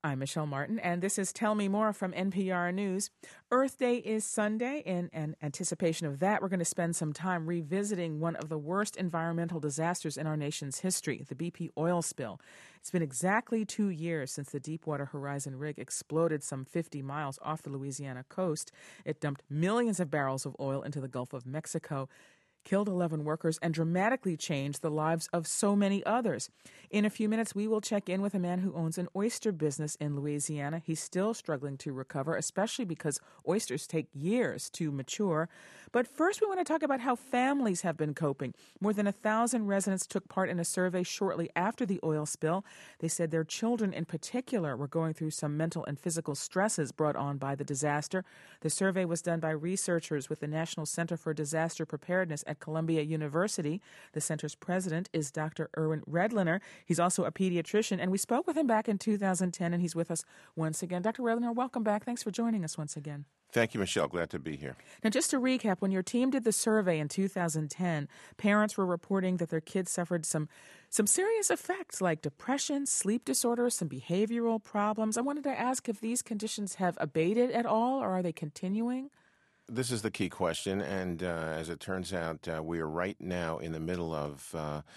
I'm Michelle Martin, and this is Tell Me More from NPR News. Earth Day is Sunday. In anticipation of that, we're going to spend some time revisiting one of the worst environmental disasters in our nation's history, the BP oil spill. It's been exactly 2 years since the Deepwater Horizon rig exploded some 50 miles off the Louisiana coast. It dumped millions of barrels of oil into the Gulf of Mexico, killed 11 workers, and dramatically changed the lives of so many others. In a few minutes, we will check in with a man who owns an oyster business in Louisiana. He's still struggling to recover, especially because oysters take years to mature. But first, we want to talk about how families have been coping. More than 1,000 residents took part in a survey shortly after the oil spill. They said their children in particular were going through some mental and physical stresses brought on by the disaster. The survey was done by researchers with the National Center for Disaster Preparedness at Columbia University. The center's president is Dr. Erwin Redlener. He's also a pediatrician, and we spoke with him back in 2010, and he's with us once again. Dr. Redlener, welcome back. Thanks for joining us once again. Thank you, Michelle. Glad to be here. Now, just to recap, when your team did the survey in 2010, parents were reporting that their kids suffered some serious effects like depression, sleep disorders, some behavioral problems. I wanted to ask if these conditions have abated at all, or are they continuing? This is the key question, and as it turns out, we are right now in the middle of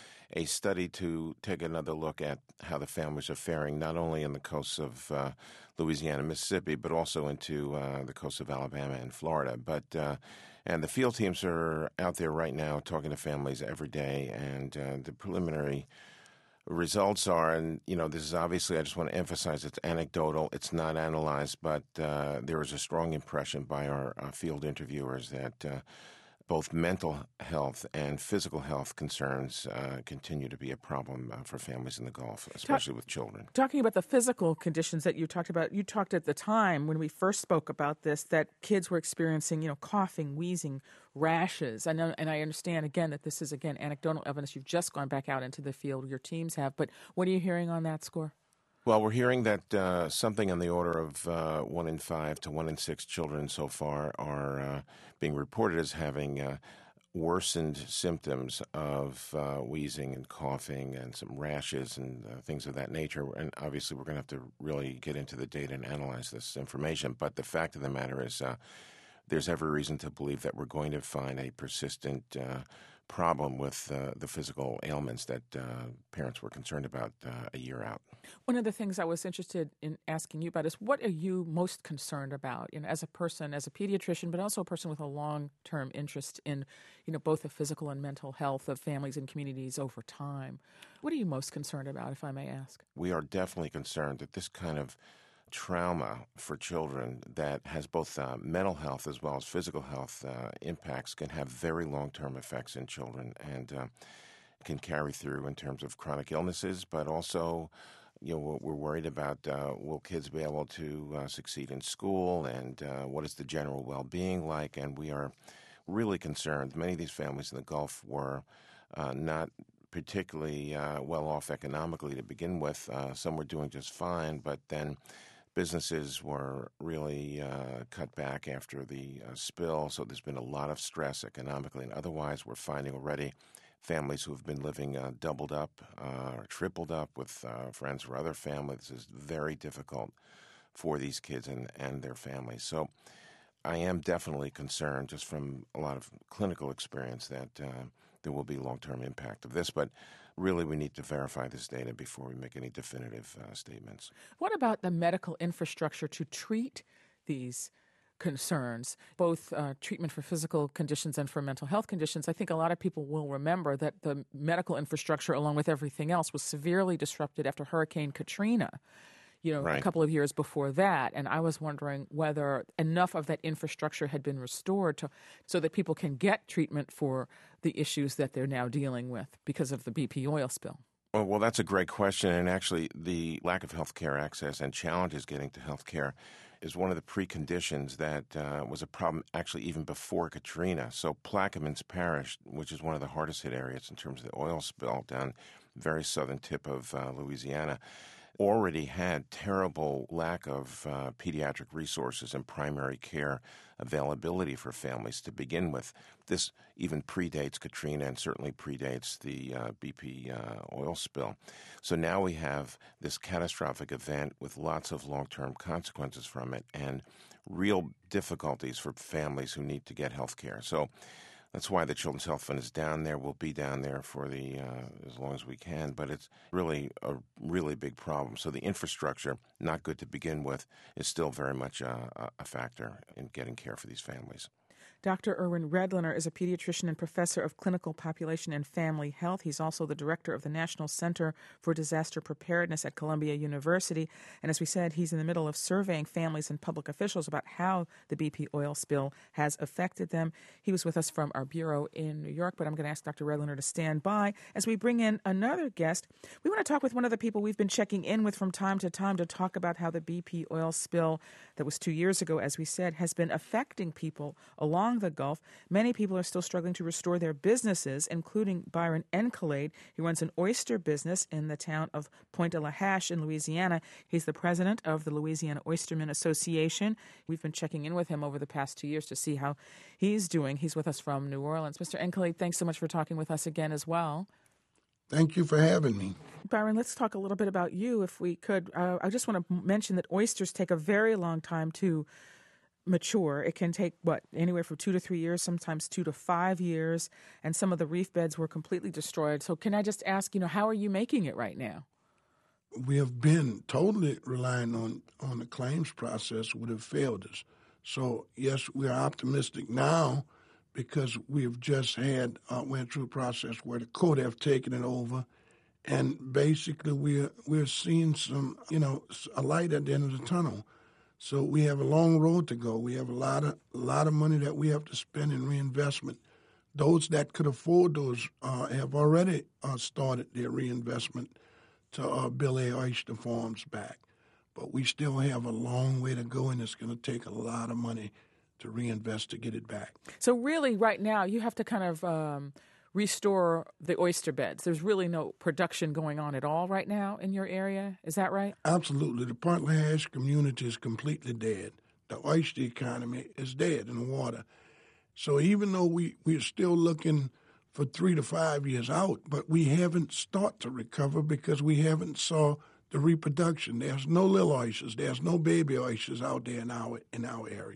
a study to take another look at how the families are faring, not only in the coasts of Louisiana, Mississippi, but also into the coasts of Alabama and Florida. And the field teams are out there right now talking to families every day, and the preliminary results are, and this is obviously, I just want to emphasize, it's anecdotal, it's not analyzed, but there is a strong impression by our field interviewers that both mental health and physical health concerns continue to be a problem for families in the Gulf, especially with children. Talking about the physical conditions that you talked about, you talked at the time when we first spoke about this that kids were experiencing, coughing, wheezing, rashes. And I understand, again, that this is, again, anecdotal evidence. You've just gone back out into the field, your teams have. But what are you hearing on that score? Well, we're hearing that something on the order of 1 in 5 to 1 in 6 children so far are being reported as having worsened symptoms of wheezing and coughing and some rashes and things of that nature. And obviously, we're going to have to really get into the data and analyze this information. But the fact of the matter is there's every reason to believe that we're going to find a persistent problem with the physical ailments that parents were concerned about a year out. One of the things I was interested in asking you about is what are you most concerned about, as a person, as a pediatrician, but also a person with a long-term interest in, both the physical and mental health of families and communities over time. What are you most concerned about, if I may ask? We are definitely concerned that this kind of trauma for children that has both mental health as well as physical health impacts can have very long-term effects in children and can carry through in terms of chronic illnesses, but also what we're worried about, will kids be able to succeed in school, and what is the general well-being like? And we are really concerned. Many of these families in the Gulf were not particularly well off economically to begin with. Some were doing just fine, but then businesses were really cut back after the spill, so there's been a lot of stress economically and otherwise. We're finding already families who have been living doubled up or tripled up with friends or other families. This is very difficult for these kids and their families. So I am definitely concerned, just from a lot of clinical experience, that there will be long-term impact of this. But really, we need to verify this data before we make any definitive statements. What about the medical infrastructure to treat these concerns, both treatment for physical conditions and for mental health conditions? I think a lot of people will remember that the medical infrastructure, along with everything else, was severely disrupted after Hurricane Katrina. Right. A couple of years before that. And I was wondering whether enough of that infrastructure had been restored so that people can get treatment for the issues that they're now dealing with because of the BP oil spill. Well, that's a great question. And actually, the lack of health care access and challenges getting to health care is one of the preconditions that was a problem actually even before Katrina. So Plaquemines Parish, which is one of the hardest hit areas in terms of the oil spill down the very southern tip of Louisiana, already had terrible lack of pediatric resources and primary care availability for families to begin with. This even predates Katrina and certainly predates the BP oil spill. So now we have this catastrophic event with lots of long-term consequences from it and real difficulties for families who need to get health care. So that's why the Children's Health Fund is down there. We'll be down there for as long as we can, but it's really a really big problem. So the infrastructure, not good to begin with, is still very much a factor in getting care for these families. Dr. Irwin Redlener is a pediatrician and professor of clinical population and family health. He's also the director of the National Center for Disaster Preparedness at Columbia University. And as we said, he's in the middle of surveying families and public officials about how the BP oil spill has affected them. He was with us from our bureau in New York, but I'm going to ask Dr. Redlener to stand by as we bring in another guest. We want to talk with one of the people we've been checking in with from time to talk about how the BP oil spill that was 2 years ago, as we said, has been affecting people along the Gulf. Many people are still struggling to restore their businesses, including Byron Encalade. He runs an oyster business in the town of Pointe de la Hache in Louisiana. He's the president of the Louisiana Oystermen Association. We've been checking in with him over the past 2 years to see how he's doing. He's with us from New Orleans. Mr. Encalade, thanks so much for talking with us again as well. Thank you for having me. Byron, let's talk a little bit about you, if we could. I just want to mention that oysters take a very long time to mature. It can take, anywhere from 2 to 3 years, sometimes 2 to 5 years, and some of the reef beds were completely destroyed. So can I just ask, how are you making it right now? We have been totally relying on the claims process would have failed us. So, yes, we are optimistic now because we have just went through a process where the court have taken it over, and basically we're seeing some, a light at the end of the tunnel. So we have a long road to go. We have a lot of money that we have to spend in reinvestment. Those that could afford those have already started their reinvestment to build their oyster farms back. But we still have a long way to go, and it's going to take a lot of money to reinvest to get it back. So really right now you have to kind of restore the oyster beds. There's really no production going on at all right now in your area. Is that right? Absolutely. The Pointe de la Hache community is completely dead. The oyster economy is dead in the water. So even though we're still looking for 3 to 5 years out, but we haven't started to recover because we haven't saw the reproduction. There's no little oysters. There's no baby oysters out there in our area.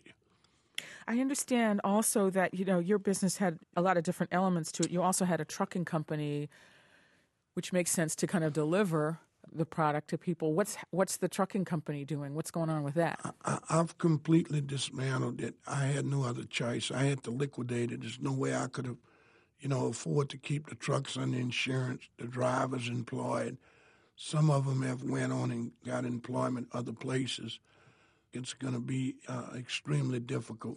I understand also that, your business had a lot of different elements to it. You also had a trucking company, which makes sense to kind of deliver the product to people. What's the trucking company doing? What's going on with that? I've completely dismantled it. I had no other choice. I had to liquidate it. There's no way I could have, afford to keep the trucks under insurance, the drivers employed. Some of them have went on and got employment other places. It's going to be extremely difficult.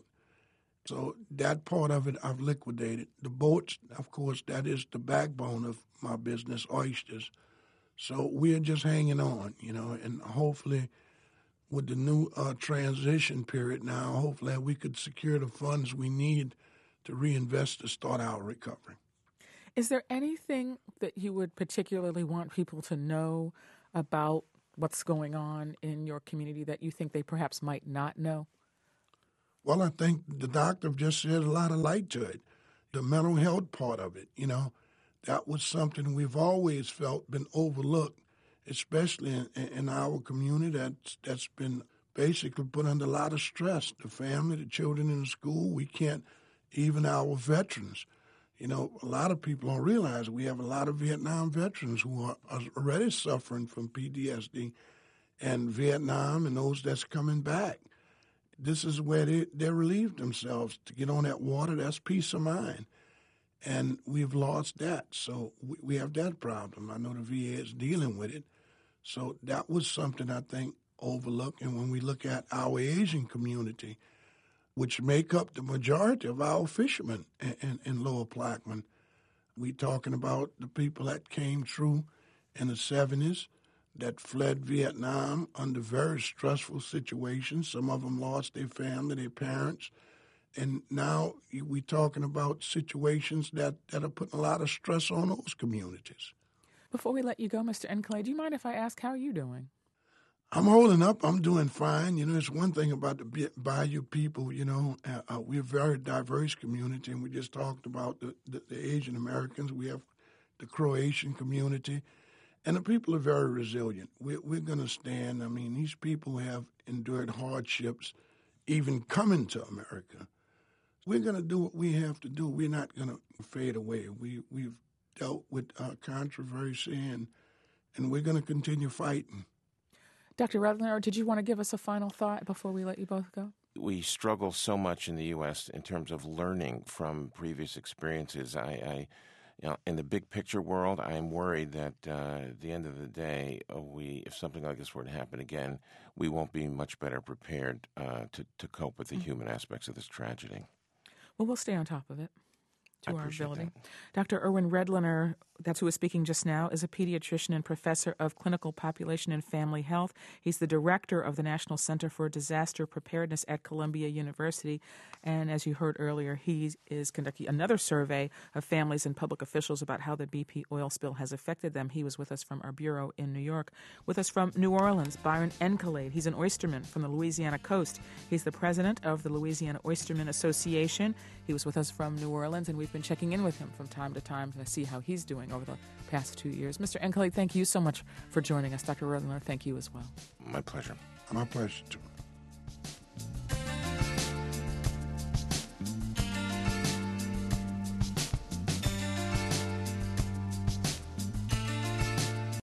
So that part of it I've liquidated. The boats, of course, that is the backbone of my business, oysters. So we're just hanging on, and hopefully with the new transition period now, hopefully we could secure the funds we need to reinvest to start our recovery. Is there anything that you would particularly want people to know about what's going on in your community that you think they perhaps might not know? Well, I think the doctor just shed a lot of light to it. The mental health part of it, that was something we've always felt been overlooked, especially in our community that's been basically put under a lot of stress. The family, the children in the school, we can't, even our veterans. A lot of people don't realize we have a lot of Vietnam veterans who are already suffering from PTSD, and Vietnam and those that's coming back. This is where they relieve themselves to get on that water. That's peace of mind. And we've lost that. So we have that problem. I know the VA is dealing with it. So that was something I think overlooked. And when we look at our Asian community, which make up the majority of our fishermen in Lower Plaquemine, we talking about the people that came through in the 70s, that fled Vietnam under very stressful situations. Some of them lost their family, their parents. And now we're talking about situations that are putting a lot of stress on those communities. Before we let you go, Mr. Encalade, do you mind if I ask how are you doing? I'm holding up. I'm doing fine. It's one thing about the Bayou people, we're a very diverse community, and we just talked about the Asian Americans. We have the Croatian community, and the people are very resilient. We're going to stand. I mean, these people have endured hardships even coming to America. We're going to do what we have to do. We're not going to fade away. We've dealt with controversy, and we're going to continue fighting. Dr. Redlener, did you want to give us a final thought before we let you both go? We struggle so much in the U.S. in terms of learning from previous experiences. In the big picture world, I am worried that at the end of the day, if something like this were to happen again, we won't be much better prepared to cope with the human aspects of this tragedy. Well, we'll stay on top of it to our ability. That. Dr. Erwin Redlener, that's who was speaking just now, is a pediatrician and professor of clinical population and family health. He's the director of the National Center for Disaster Preparedness at Columbia University. And as you heard earlier, he is conducting another survey of families and public officials about how the BP oil spill has affected them. He was with us from our bureau in New York. With us from New Orleans, Byron Encalade. He's an oysterman from the Louisiana coast. He's the president of the Louisiana Oystermen Association. He was with us from New Orleans, and we've been checking in with him from time to time to see how he's doing over the past 2 years. Mr. Encalade, thank you so much for joining us. Dr. Redlener, thank you as well. My pleasure. My pleasure, too.